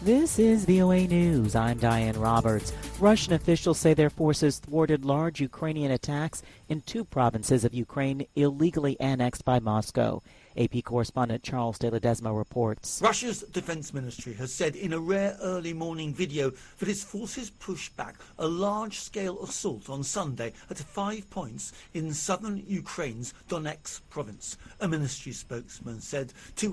This is VOA News. I'm Diane Roberts. Russian officials say their forces thwarted large Ukrainian attacks in two provinces of Ukraine illegally annexed by Moscow. AP correspondent Charles de Ledesma reports. Russia's defense ministry has said in a rare early morning video that its forces pushed back a large-scale assault on Sunday at 5 points in southern Ukraine's Donetsk province. A ministry spokesman said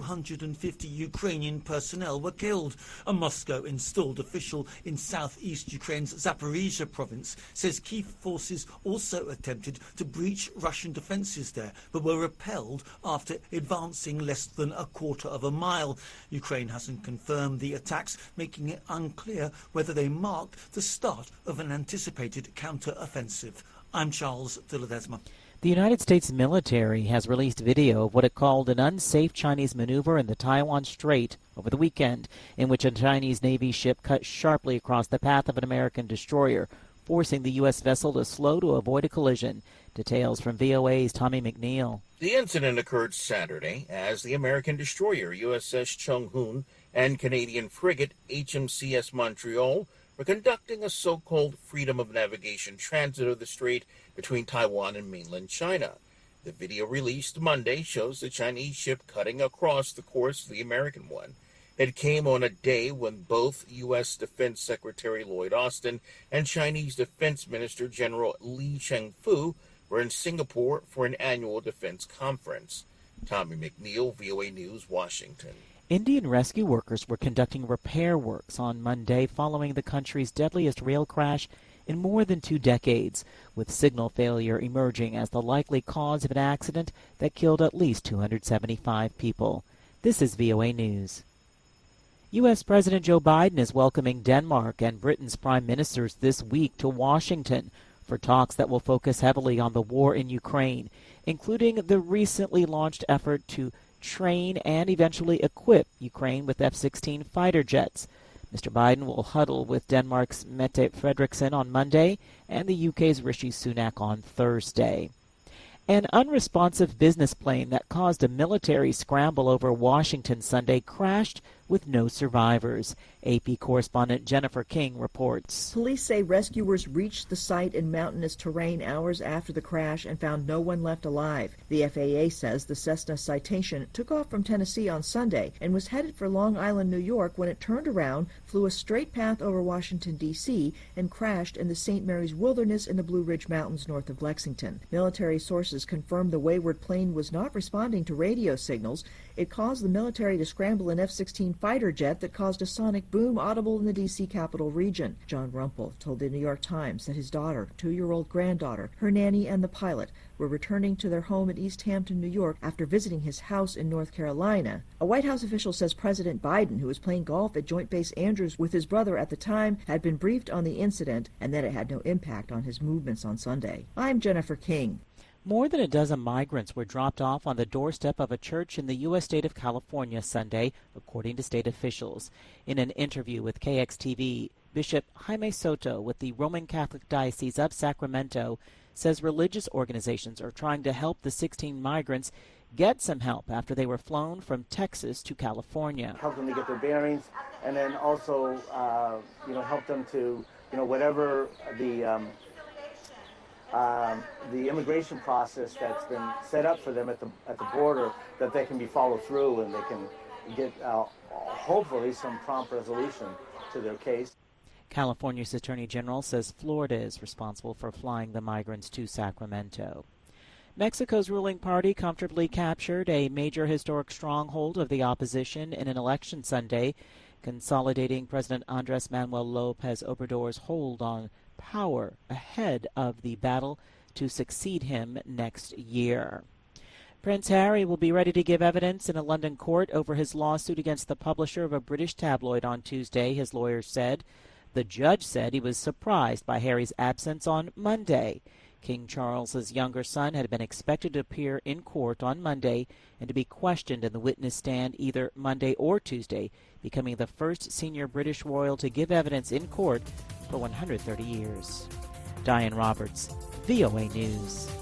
250 Ukrainian personnel were killed. A Moscow-installed official in southeast Ukraine's Zaporizhia province says Kyiv forces also attempted to breach Russian defences there, but were repelled after advancing less than a quarter of a mile. Ukraine hasn't confirmed the attacks, making it unclear whether they marked the start of an anticipated counter-offensive. I'm Charles de Ledesma. The United States military has released video of what it called an unsafe Chinese maneuver in the Taiwan Strait over the weekend, in which a Chinese Navy ship cut sharply across the path of an American destroyer, forcing the U.S. vessel to slow to avoid a collision. Details from VOA's Tommy McNeil. The incident occurred Saturday as the American destroyer USS Chung Hoon and Canadian frigate HMCS Montreal were conducting a so-called freedom of navigation transit of the strait between Taiwan and mainland China. The video released Monday shows the Chinese ship cutting across the course of the American one. It came on a day when both U.S. Defense Secretary Lloyd Austin and Chinese Defense Minister General Li Shangfu were in Singapore for an annual defense conference. Tommy McNeil, VOA News, Washington. Indian rescue workers were conducting repair works on Monday following the country's deadliest rail crash in more than 2 decades, with signal failure emerging as the likely cause of an accident that killed at least 275 people. This is VOA News. U.S. President Joe Biden is welcoming Denmark and Britain's prime ministers this week to Washington for talks that will focus heavily on the war in Ukraine, including the recently launched effort to train and eventually equip Ukraine with F-16 fighter jets. Mr. Biden will huddle with Denmark's Mette Frederiksen on Monday and the UK's Rishi Sunak on Thursday. An unresponsive business plane that caused a military scramble over Washington Sunday crashed with no survivors. AP correspondent Jennifer King reports. Police say rescuers reached the site in mountainous terrain hours after the crash and found no one left alive. The FAA says the Cessna Citation took off from Tennessee on Sunday and was headed for Long Island, New York, when it turned around, flew a straight path over Washington, D.C., and crashed in the St. Mary's Wilderness in the Blue Ridge Mountains north of Lexington. Military sources confirmed the wayward plane was not responding to radio signals. It caused the military to scramble an F-16 fighter jet that caused a sonic boom audible in the D.C. capital region. John Rumpel told the New York Times that his daughter, 2-year-old granddaughter, her nanny, and the pilot were returning to their home in East Hampton, New York, after visiting his house in North Carolina. A White House official says President Biden, who was playing golf at Joint Base Andrews with his brother at the time, had been briefed on the incident and that it had no impact on his movements on Sunday. I'm Jennifer King. More than a dozen migrants were dropped off on the doorstep of a church in the U.S. state of California Sunday, according to state officials. In an interview with KXTV, Bishop Jaime Soto with the Roman Catholic Diocese of Sacramento says religious organizations are trying to help the 16 migrants get some help after they were flown from Texas to California. Help them to get their bearings, and then also, help them to, whatever the immigration process that's been set up for them at the border, that they can be followed through and they can get hopefully some prompt resolution to their case. California's Attorney General says Florida is responsible for flying the migrants to Sacramento. Mexico's ruling party comfortably captured a major historic stronghold of the opposition in an election Sunday, consolidating President Andrés Manuel López Obrador's hold on power ahead of the battle to succeed him next year. Prince Harry will be ready to give evidence in a London court over his lawsuit against the publisher of a British tabloid on Tuesday, his lawyers said. The judge said he was surprised by Harry's absence on Monday. King Charles's younger son had been expected to appear in court on Monday and to be questioned in the witness stand either Monday or Tuesday, becoming the first senior British royal to give evidence in court for 130 years. Diane Roberts, VOA News.